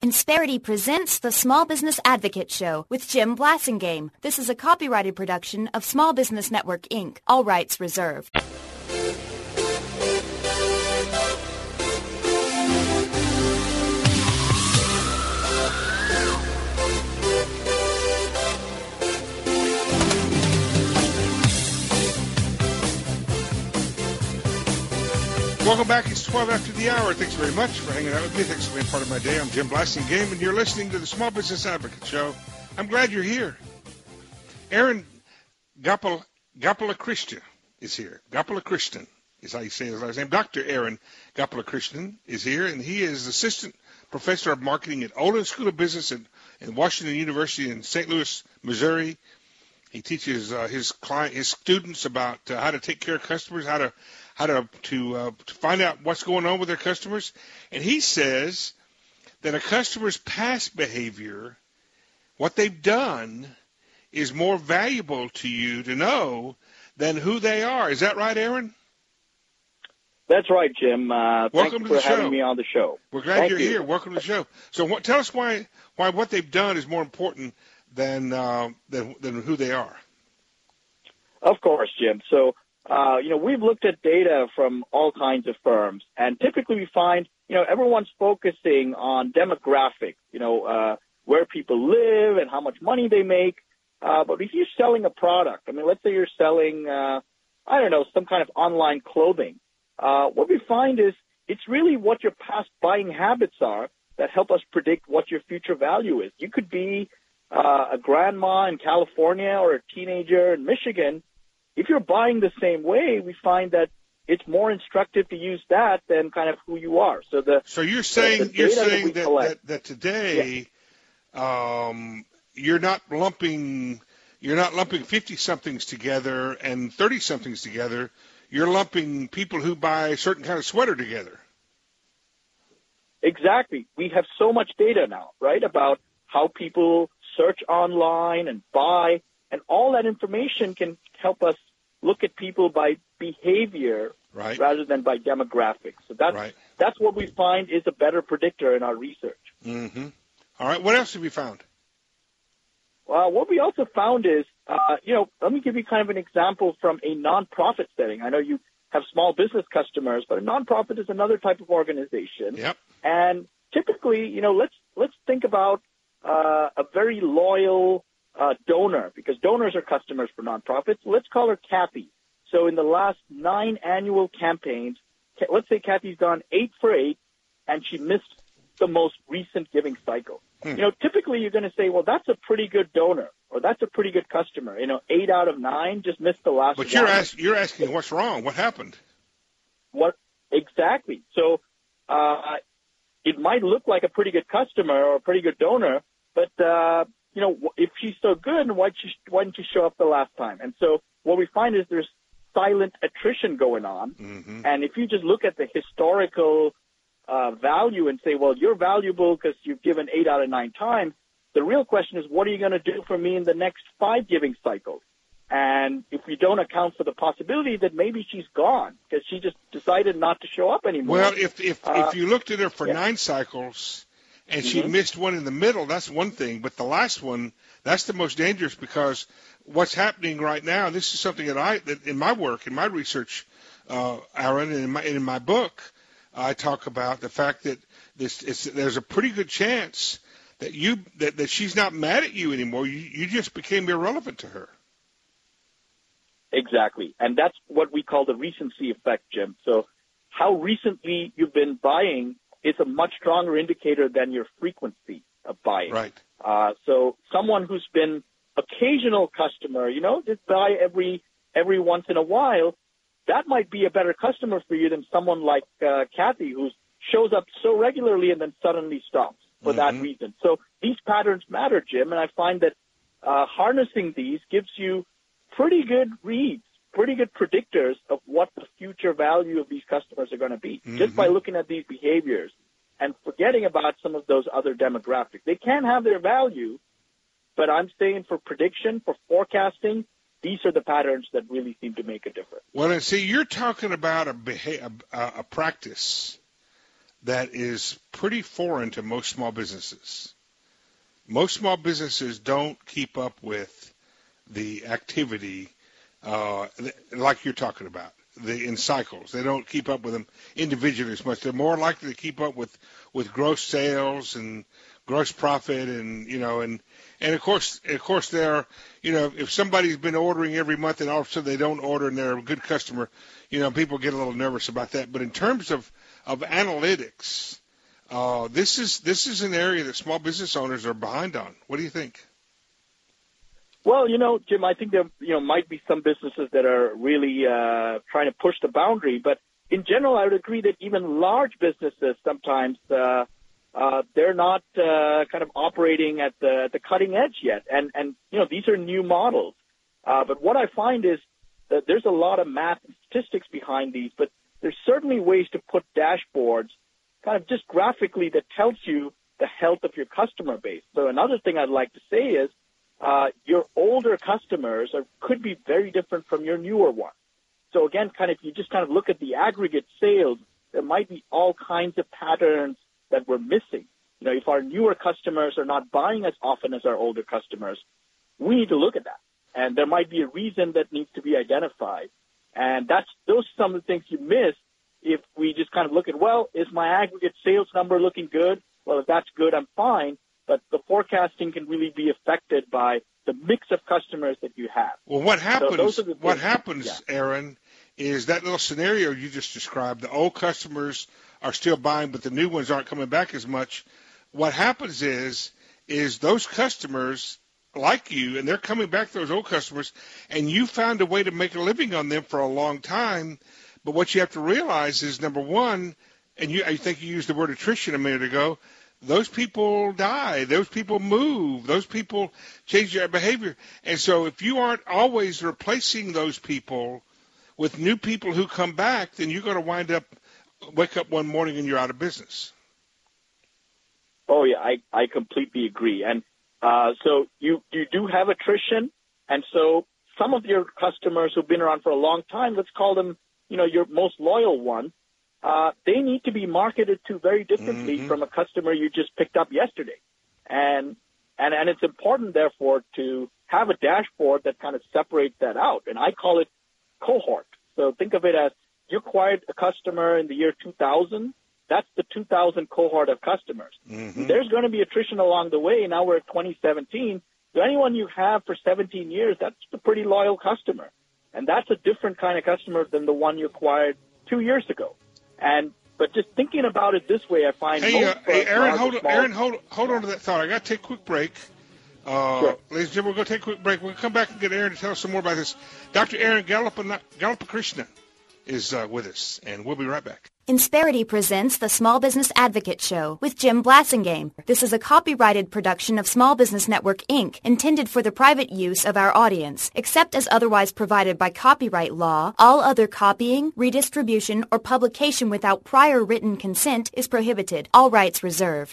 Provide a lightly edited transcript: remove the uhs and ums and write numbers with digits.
Insperity presents the Small Business Advocate Show with Jim Blasingame. This is a copyrighted production of Small Business Network, Inc. All rights reserved. Welcome back. It's 12 after the hour. Thanks very much for hanging out with me. Thanks for being part of my day. I'm Jim Blasingame, and you're listening to the Small Business Advocate Show. I'm glad you're here. Aaron Gopalakrishnan is here. Gopalakrishnan is how you say his last name. Dr. Aaron Gopalakrishnan is here, and he is assistant professor of marketing at Olin School of Business at Washington University in St. Louis, Missouri. He teaches his students about how to take care of customers, how to find out what's going on with their customers. And he says that a customer's past behavior, what they've done, is more valuable to you to know than who they are. Is that right, Aaron? That's right, Jim. Welcome thanks for having me on the show. We're glad you're here. Welcome to the show. So tell us why what they've done is more important than who they are. Of course, Jim. So, we've looked at data from all kinds of firms, and typically we find, everyone's focusing on demographics, where people live and how much money they make. But if you're selling a product, let's say you're selling, some kind of online clothing, what we find is it's really what your past buying habits are that help us predict what your future value is. You could be a grandma in California or a teenager in Michigan. If you're buying the same way, we find that it's more instructive to use that than kind of who you are. So you're saying that today, you're not lumping 50-somethings together and 30-somethings together. You're lumping people who buy a certain kind of sweater together. Exactly. We have so much data now, right, about how people search online and buy, and all that information can help us look at people by behavior rather than by demographics. So that's what we find is a better predictor in our research. Mm-hmm. All right. What else have you found? Well, what we also found is, let me give you kind of an example from a nonprofit setting. I know you have small business customers, but a nonprofit is another type of organization. Yep. And typically, let's think about a very loyal donor, because donors are customers for nonprofits. Let's call her Kathy. So in the last 9 annual campaigns, let's say Kathy's gone 8 for 8, and she missed the most recent giving cycle. Typically you're going to say, well, that's a pretty good donor, or that's a pretty good customer. 8 out of 9 just missed the last. But you're asking what's wrong? What happened? What exactly? So it might look like a pretty good customer or a pretty good donor, but if she's so good, why didn't she show up the last time? And so what we find is there's silent attrition going on. Mm-hmm. And if you just look at the historical value and say, well, you're valuable because you've given 8 out of 9 times, the real question is, what are you going to do for me in the next 5 giving cycles? And if we don't account for the possibility that maybe she's gone because she just decided not to show up anymore. Well, if you looked at her for 9 cycles, and she missed one in the middle, that's one thing. But the last one, that's the most dangerous, because what's happening right now, this is something that in my work, in my research, Aaron, and in my book, I talk about the fact that there's a pretty good chance that that she's not mad at you anymore. You just became irrelevant to her. Exactly. And that's what we call the recency effect, Jim. So how recently you've been buying is a much stronger indicator than your frequency of buying. Right. So someone who's been occasional customer, just buy every once in a while, that might be a better customer for you than someone like Kathy, who shows up so regularly and then suddenly stops for that reason. So these patterns matter, Jim, and I find that harnessing these gives you pretty good reads, pretty good predictors of what the future value of these customers are going to be, just by looking at these behaviors and forgetting about some of those other demographics. They can have their value, but I'm saying for prediction, for forecasting, these are the patterns that really seem to make a difference. Well, and see, you're talking about a practice that is pretty foreign to most small businesses. Most small businesses don't keep up with the activity like you're talking about, in cycles. They don't keep up with them individually as much. They're more likely to keep up with gross sales and gross profit, and of course they're, if somebody's been ordering every month and all of a sudden they don't order and they're a good customer, people get a little nervous about that. But in terms of analytics, this is an area that small business owners are behind on. What do you think? Well, Jim, I think there might be some businesses that are really trying to push the boundary, but in general, I would agree that even large businesses sometimes they're not kind of operating at the cutting edge yet, and these are new models. But what I find is that there's a lot of math and statistics behind these, but there's certainly ways to put dashboards kind of just graphically that tells you the health of your customer base. So another thing I'd like to say is your older customers could be very different from your newer ones. So again, you just look at the aggregate sales, there might be all kinds of patterns that we're missing. If our newer customers are not buying as often as our older customers, we need to look at that. And there might be a reason that needs to be identified. And those are some of the things you miss if we just look at, well, is my aggregate sales number looking good? Well, if that's good, I'm fine. But the forecasting can really be affected by the mix of customers that you have. Well, what happens, Aaron, is that little scenario you just described, the old customers are still buying, but the new ones aren't coming back as much. What happens is those customers like you, and they're coming back, those old customers, and you found a way to make a living on them for a long time. But what you have to realize is, number one, and I think you used the word attrition a minute ago, those people die, those people move, those people change their behavior. And so if you aren't always replacing those people with new people who come back, then you're going to wake up one morning and you're out of business. Oh, yeah, I completely agree. And so you do have attrition, and so some of your customers who've been around for a long time, let's call them, your most loyal ones, they need to be marketed to very differently from a customer you just picked up yesterday. And it's important, therefore, to have a dashboard that kind of separates that out. And I call it cohort. So think of it as you acquired a customer in the year 2000. That's the 2000 cohort of customers. There's going to be attrition along the way. Now we're at 2017. So anyone you have for 17 years, that's a pretty loyal customer. And that's a different kind of customer than the one you acquired 2 years ago. But just thinking about it this way, I find Aaron, hold on to that thought. I got to take a quick break. Sure. Ladies and gentlemen, we're going to take a quick break. We'll come back and get Aaron to tell us some more about this. Dr. Aaron Gallappakrishnan is with us, and we'll be right back. Insperity presents the Small Business Advocate Show with Jim Blassingame. This is a copyrighted production of Small Business Network, Inc., intended for the private use of our audience. Except as otherwise provided by copyright law, all other copying, redistribution, or publication without prior written consent is prohibited. All rights reserved.